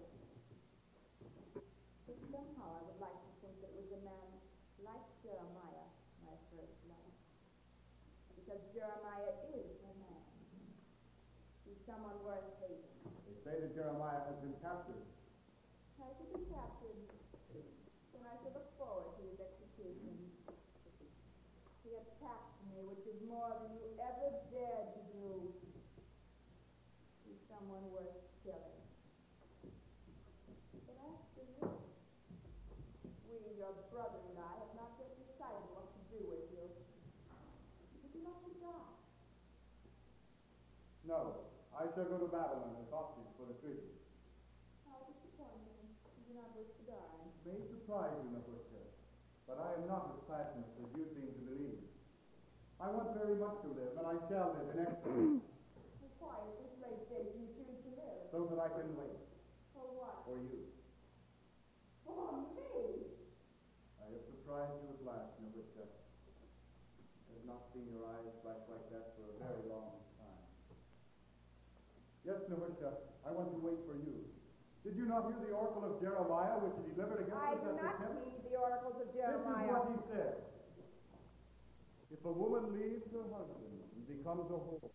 Speaker 7: But somehow I would like to think that it was a man like Jeremiah, my first love. Because Jeremiah is a man. He's someone worth hating.
Speaker 9: They say that Jeremiah has been captured.
Speaker 7: Has he been captured? Then I shall look forward to his execution. He attacked me, which is more than you ever dared to do. He's someone worth killing. But as for you, your brother and I have not yet decided what to do with you. Would you like to die?
Speaker 9: No, I shall go to Babylon as hostage for the treaty.
Speaker 7: How disappointing. You do not wish to die.
Speaker 9: It may surprise you, Nehushta, but I am not as passionate as you seem to believe. I want very much to live, and I shall live in excellence.
Speaker 7: Why, at this late day, do you choose to live?
Speaker 9: So that I can wait.
Speaker 7: For what?
Speaker 9: For you.
Speaker 7: For me?
Speaker 9: I have surprised you at last, Nehushta. I have not seen your eyes flash like that for a very long time. Yes, Nehushta, I want to wait for you. Did you not hear the oracle of Jeremiah which he delivered against
Speaker 7: I
Speaker 9: us
Speaker 7: do
Speaker 9: at the
Speaker 7: not
Speaker 9: temple?
Speaker 7: heed the oracles of
Speaker 9: This is
Speaker 7: Jeremiah.
Speaker 9: what he said. If a woman leaves her husband and becomes a whore,